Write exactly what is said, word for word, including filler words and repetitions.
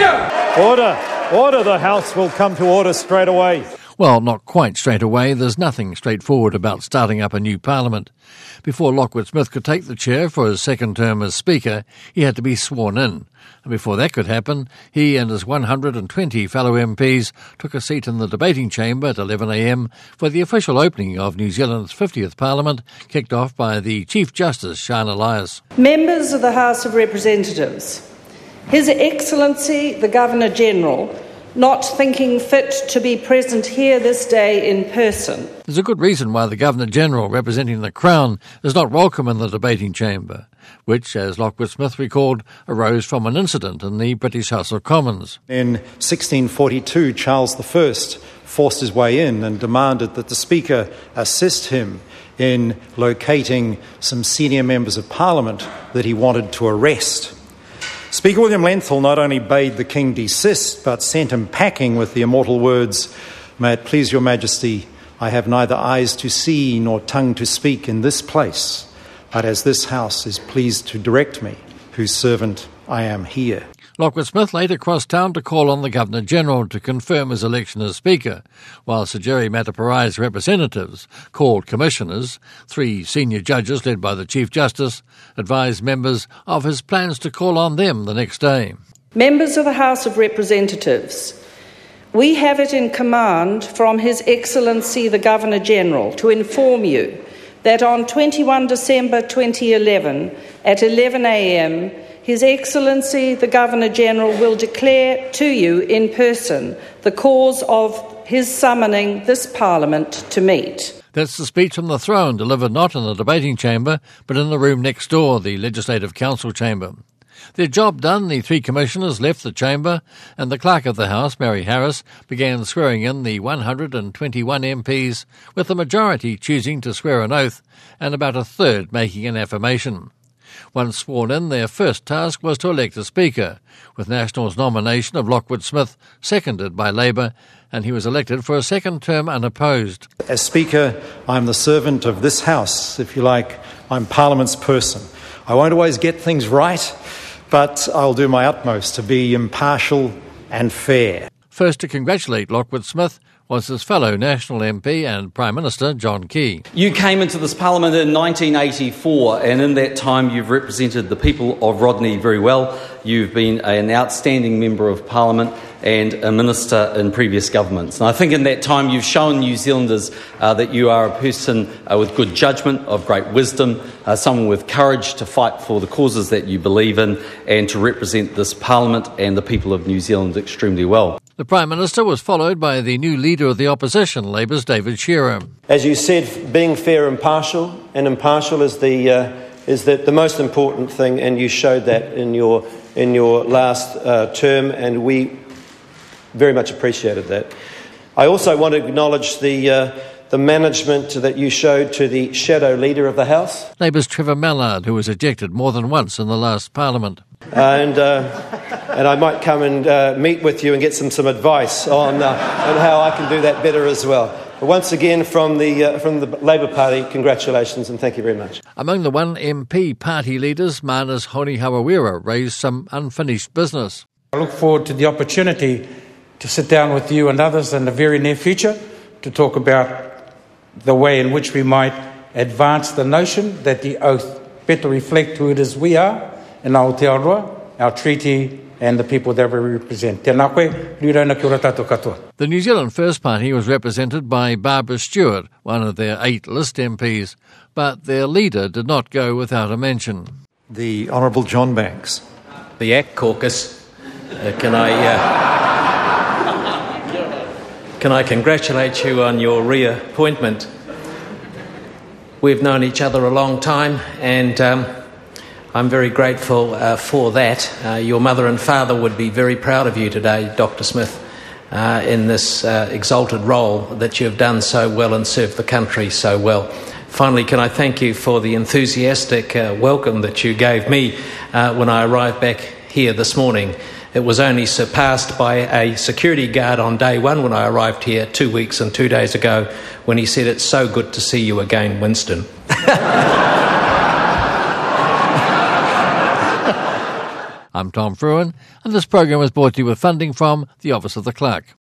Speaker! Order. Order. The House will come to order straight away. Well, not quite straight away. There's nothing straightforward about starting up a new parliament. Before Lockwood Smith could take the chair for his second term as Speaker, he had to be sworn in. And before that could happen, he and his one hundred twenty fellow M Ps took a seat in the debating chamber at eleven a m for the official opening of New Zealand's fiftieth Parliament, kicked off by the Chief Justice, Sian Elias. Members of the House of Representatives, His Excellency the Governor-General, not thinking fit to be present here this day in person. There's a good reason why the Governor-General, representing the Crown, is not welcome in the debating chamber, which, as Lockwood Smith recalled, arose from an incident in the British House of Commons. In sixteen forty-two, Charles the First forced his way in and demanded that the Speaker assist him in locating some senior members of Parliament that he wanted to arrest. Speaker William Lenthal not only bade the King desist, but sent him packing with the immortal words, "May it please your Majesty, I have neither eyes to see nor tongue to speak in this place, but as this House is pleased to direct me, whose servant I am here." Lockwood Smith later crossed town to call on the Governor-General to confirm his election as Speaker, while Sir Jerry Mataparai's representatives, called commissioners, three senior judges led by the Chief Justice, advised members of his plans to call on them the next day. Members of the House of Representatives, we have it in command from His Excellency the Governor-General to inform you that on twenty-first of December twenty eleven at eleven a m His Excellency the Governor-General will declare to you in person the cause of his summoning this Parliament to meet. That's the speech from the throne, delivered not in the debating chamber, but in the room next door, the Legislative Council chamber. Their job done, the three commissioners left the chamber, and the Clerk of the House, Mary Harris, began swearing in the one hundred twenty-one M Ps, with the majority choosing to swear an oath and about a third making an affirmation. Once sworn in, their first task was to elect a Speaker, with National's nomination of Lockwood Smith seconded by Labour, and he was elected for a second term unopposed. As Speaker, I'm the servant of this House, if you like. I'm Parliament's person. I won't always get things right, but I'll do my utmost to be impartial and fair. First to congratulate Lockwood Smith was his fellow National M P and Prime Minister John Key. You came into this Parliament in nineteen eighty-four, and in that time you've represented the people of Rodney very well. You've been an outstanding Member of Parliament and a Minister in previous governments. And I think in that time you've shown New Zealanders uh, that you are a person uh, with good judgment, of great wisdom, uh, someone with courage to fight for the causes that you believe in and to represent this Parliament and the people of New Zealand extremely well. The Prime Minister was followed by the new Leader of the Opposition, Labour's David Shearer. As you said, being fair and impartial, and impartial is the uh, is the, the most important thing, and you showed that in your in your last uh, term, and we very much appreciated that. I also want to acknowledge the uh, the management that you showed to the shadow Leader of the House. Labour's Trevor Mallard, who was ejected more than once in the last Parliament. And uh, and I might come and uh, meet with you and get some, some advice on uh, on how I can do that better as well. But once again, from the uh, from the Labour Party, congratulations and thank you very much. Among the one M P party leaders, Mana's Honi Hawawira raised some unfinished business. I look forward to the opportunity to sit down with you and others in the very near future to talk about the way in which we might advance the notion that the oath better reflect who it is we are in Aotearoa, our treaty, and the people that we represent. Tēnā koe, nui reina kia ora tātou katoa. The New Zealand First Party was represented by Barbara Stewart, one of their eight list M Ps, but their leader did not go without a mention. The Honourable John Banks. The A C T caucus. Uh, can I uh, can I congratulate you on your reappointment? We've known each other a long time, and um, I'm very grateful uh, for that. Uh, your mother and father would be very proud of you today, Doctor Smith, uh, in this uh, exalted role that you have done so well and served the country so well. Finally, can I thank you for the enthusiastic uh, welcome that you gave me uh, when I arrived back here this morning. It was only surpassed by a security guard on day one when I arrived here two weeks and two days ago when he said, "It's so good to see you again, Winston." I'm Tom Fruin, and this program was brought to you with funding from the Office of the Clerk.